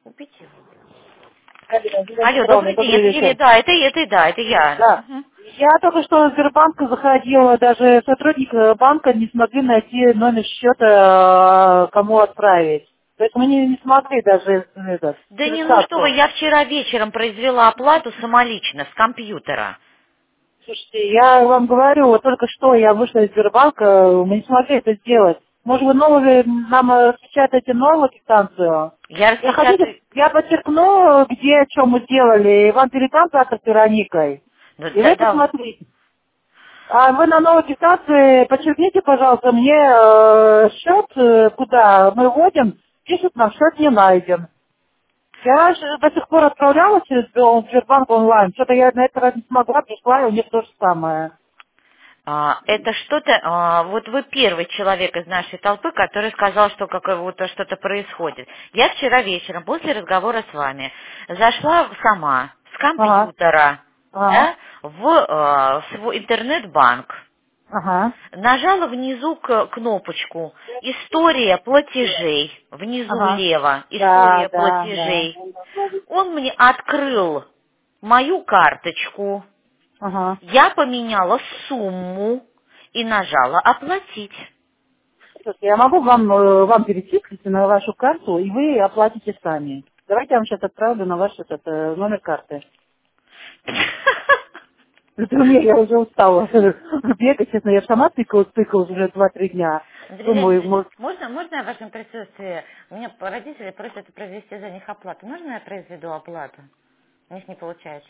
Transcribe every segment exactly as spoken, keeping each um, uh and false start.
Убить его. Алло, Елена Алло, Петровна, добрый день, добрый это Елена, вечер. да, это, это, да, это я. Да. Мгм. Я только что в Сбербанк заходила, даже сотрудник э, банка не смогли найти номер счета, э, кому отправить. То есть мы не, не смогли даже э, этот, Да через не, ну что вы, карту. я вчера вечером произвела оплату самолично с компьютера. Слушайте, я вам говорю, вот только что я вышла из Сбербанка, мы не смогли это сделать. Может, вы новые, нам э, распечатаете новую квитанцию? Я Я хотите, распечатаю... я подчеркну, где, что мы сделали, и вам передам завтра с Вероникой. Да, И да, вы да. посмотрите. А вы на новой диктации подчеркните, пожалуйста, мне э, счет, э, куда мы вводим, пишут нам, счет не найден. Я раньше до сих пор отправляла через Сбербанк онлайн, что-то я на этот раз не смогла, пришла, и у них то же самое. А, это что-то, а, вот вы первый человек из нашей толпы, который сказал, что какое-то что-то происходит. Я вчера вечером, после разговора с вами, зашла сама с Ага, компьютера, ага, да, в а, свой интернет-банк. ага, Нажала внизу к- кнопочку «История платежей». Внизу ага. влево Да, «История да, да. платежей». Он мне открыл мою карточку. Ага. Я поменяла сумму и нажала «Оплатить». Слушайте, я могу вам, э, вам перечислить на вашу карту, и вы оплатите сами. Давайте я вам сейчас отправлю на ваш этот, э, номер карты. Это у меня, я уже устала бегать, честно, я сама тыкала, тыкала уже два-три дня. Андрей Думаю, Леонидович, может, можно, можно я в вашем присутствии? У меня родители просят произвести за них оплату. Можно я произведу оплату? У них не получается.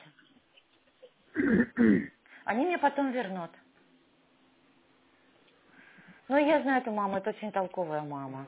Они мне потом вернут. Ну, я знаю эту маму, это очень толковая мама.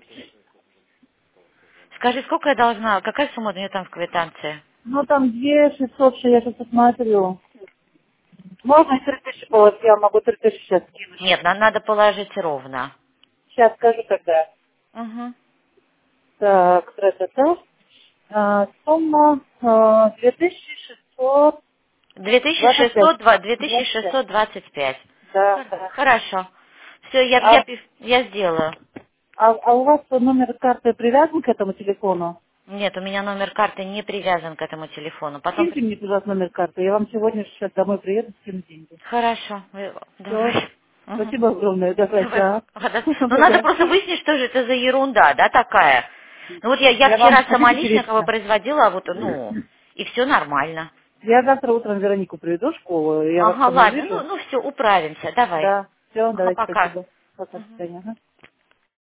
Скажи, сколько я должна, какая сумма у нее там в квитанции? ну там две шестьсот, что я сейчас посмотрю. Можно и три тысячи положить, я могу три тысячи сейчас скинуть. Нет, нам надо положить ровно. Сейчас скажу тогда. Угу. Так, та-та-та. А, сумма а, две тысячи шестьсот двадцать пять. две тысячи шестьсот, два- двадцать пять. две тысячи шестьсот двадцать пять. Да, Хор- да. Хорошо. Все, я, я, А, пи- я сделаю. а, а у вас номер карты привязан к этому телефону? Нет, у меня номер карты не привязан к этому телефону. Потом... Скиньте при- мне, пожалуйста, номер карты. Я вам сегодня сейчас домой приеду, скину деньги. Хорошо. Вы- Все. Давай. Мгм. Спасибо огромное. Давайте. Давай. А? Ага. Ну, надо Пока. просто выяснить, что же это за ерунда, да, такая. Ну, вот я, я Я вам вчера сама хотите лично как бы перечислить? производила, а вот, ну, и все нормально. Я завтра утром Веронику приведу в школу. Я вас Ага, там ладно, ну, увижу. ну все, управимся, давай. Да. Все, Ага, давайте, пока. спасибо. Пока, до Мгм. свидания. Ага.